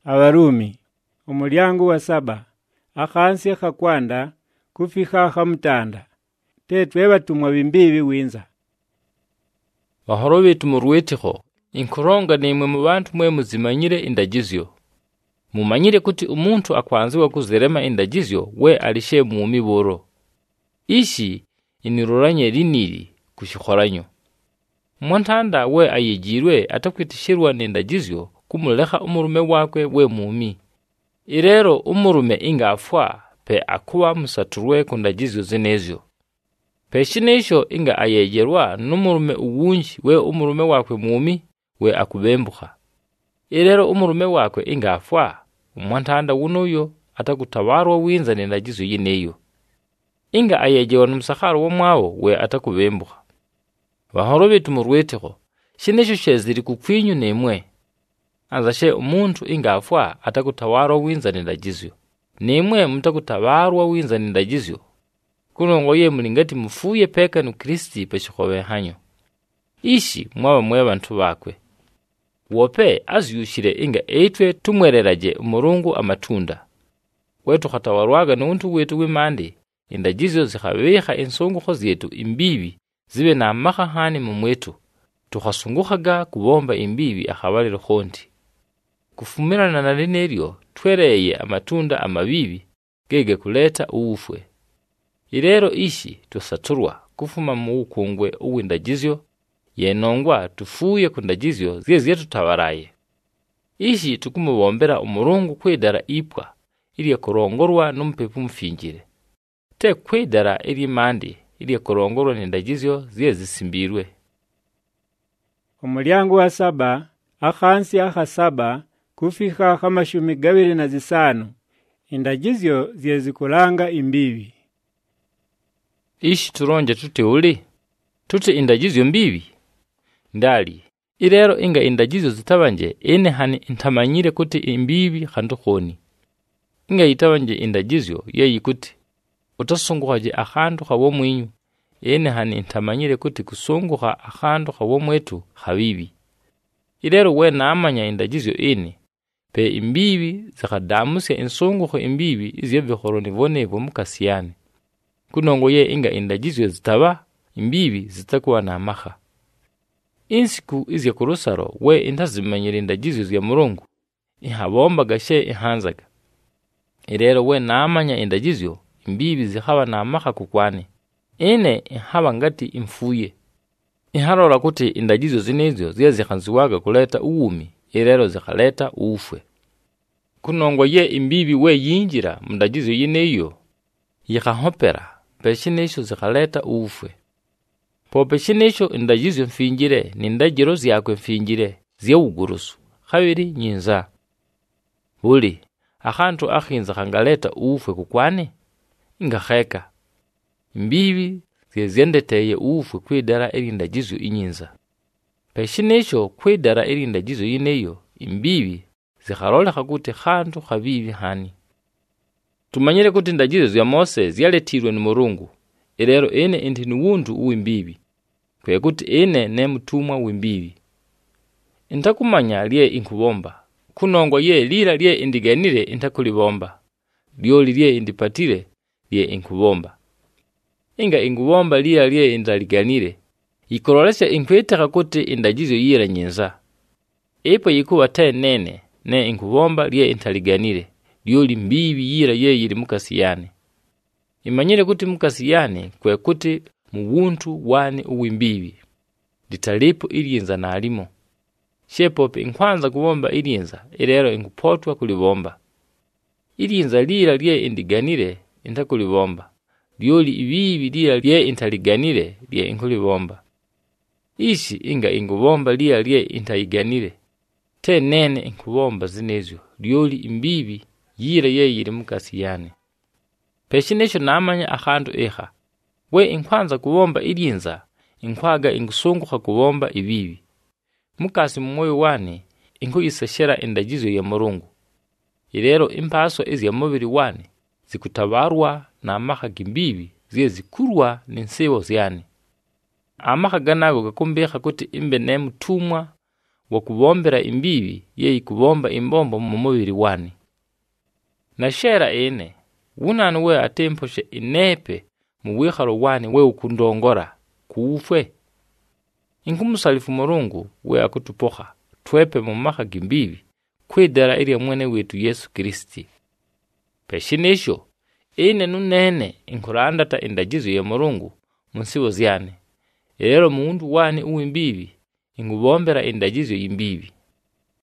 Abarumi umulyango wa 7 akhansi akhakwanda kufika akhamutanda tetwe batumwa bimbibi winza. Bahoro betu mu rwetiho inkuronga nimwe mu bantu mwe muzimanyire indagizyo. Mumanyire kuti umuntu akwanziwa kuzerema indagizyo we alishe mu miboro. Ishi iniroranye riniri kushikhoranyo. Mwantanda we ayigirwe atakwitishirwa n'indagizyo kumuleha umurume wakwe we mumi. Irero umurume ingafwa pe akuwa musaturwe kundagizyo zinezyo. Peshinesho inga ayegerwa n'umurume uwunji we umurume wakwe mumi we akubembuha. Irero umurume wakwe ingafwa umwantanda wunuyo atakutawarwa winza n'indagizyo yineyo. Inga ayegerwa n'umusakaro wo mwawo we atakubembuha. Bahoro betu mu rwetiho shinesho sheziri kukwinyu nemwe. Anzashe umuntu ingafwa atakutawarwa winza n'indagizyo. Nemwe mutakutawarwa winza n'indagizyo. Kunongo ye mulingati mufuye peka nu Kristi peshikowe hanyo. Ishi mwaba mwe bantu bakwe. Wope aziyushire inga eitwe tumwereraje umurungu amatunda. Wetu khatawarwaga n'untu wetu w'imande indagizyo zikhabeha ensongo zetu imbibi zibe na makahani mu mwetu. Tukhasunguhaga kubomba imbibi akhabaliro khonti. Kufumirana na lineryo twereye amatunda amabibi gege kuleta uufwe. Irero ishi tusaturwa kufuma mu ukungwe uwindagizyo yenongwa tufuye kundagizyo ziye tutawaraye. Ishi tukumubombera umurungu kwedara ipwa iliye kurongorwa n'umupepu mfingire. Te kwedara iliye mandi iliye kurongorwa n'indagizyo ziye zisimbirwe. Umulyango wa 7 akhansi akha7 kufika akhamashumi 25 indagizyo ziye zikulanga imbibi. Ishi turonje tuti uli tuti indagizyo mbibi ndali irero inga indagizyo zitabanje ene hani intamanyire kuti imbibi khandukhoni inga itabanje indagizyo yeyi kuti utasunguhaje akhandu khawo mwinyu ene hani intamanyire kuti kusunguha akhandu khawo mwetu khabibi. Irero we namanya indagizyo ene pe imbibi zakadamusya insunguho imbibi izyebihoroni bonevo mukasiyane. Kunongo ye inga indagizyo zitaba imbibi zitakuwa na maha. Insiku izye kurusaro we intazimanyira indagizyo zya murungu ihabomba gashe ihanzaga. Irero we namanya indagizyo imbibi zihaba na maha kukwane ene ihaba ngati imfuye. Iharora kuti indagizyo zinezyo ziya zikhanziwaga kuleta uwumi irero zikhaleta ufwe. Kunongo ye imbibi we yinjira mndagizyo yineyo yikahopera peshinesho zikhaleta ufwe. Po peshinesho indagizyo mfingire n'indagiro zyakwe mfingire ziyawugurusu khabiri nyinza. Buli akhantu akhinza khangaleta ufwe kukwane ingakheka. Imbibi ziyendeteye ufwe kwidara indagizyo inyinza. Peshinesho kwidara indagizyo yineyo imbibi zikharolekha kuti khantu khabibi hani. Tumanyire kuti indagizyo zya Mose zyaletirwe ni Murungu. Irero ene inti nuwuntu uwimbibi. Kwe kuti ene ne mutumwa wimbibi. Intakumanya liye inkubomba. Kunongo ye lira liye indiganire intakulibomba. Lyoli liye indipatire liye inkubomba. Inga inkubomba liye indaliganire. Ikorolesha inkwetaka kuti indagizyo yira nyinza. Epo yikuwa te nene ne inkubomba liye intaliganire. Lyoli mbibi yira ye yiri mukasiyane. Imanyire kuti mukasiyane kwe kuti muwuntu wani uwimbibi. Litalipo ilinza na alimo. Shepope inkwanza kubomba ilinza irero inkupotwa kulibomba. Ilinza lira liye indiganire intakulibomba. Lyoli ibibi lira liye intaliganire liye inkulibomba. Ishi inga inkubomba lira liye intaliganire. Te nene inkubomba zinezyo. Lyoli imbibi yira ye yiri mukasiyane. Peshinesho namanya akhandu eha. We inkwanza kubomba ilinza inkwaga inkusunguha kubomba ibibi. Mukasi mmoyo wane inkuyiseshera indagizyo ya Murungu. Irero impaso ezi ya mubiri wane zikutabarwa na amaha gimbibi ziye zikurwa n'insibo zyane. Amaha ganago gakumbeha kuti imbe ne mutumwa wakubombera imbibi ye ikubomba imbombo mu mubiri wani. Na shera ine, wunani we atemposhe inepe mu wikhalo wani we ukundongora kuufwe. Inkumusalifu Mulungu we akutupoha twepe mu maka gimbibi kwidara ili mwene wetu Yesu Kristi. Peshinisho, ine nunene inkurandata indagizo ya Mulungu munsibo zyane. Lero mundu wani uwimbibi ingubombera indagizo imbibi.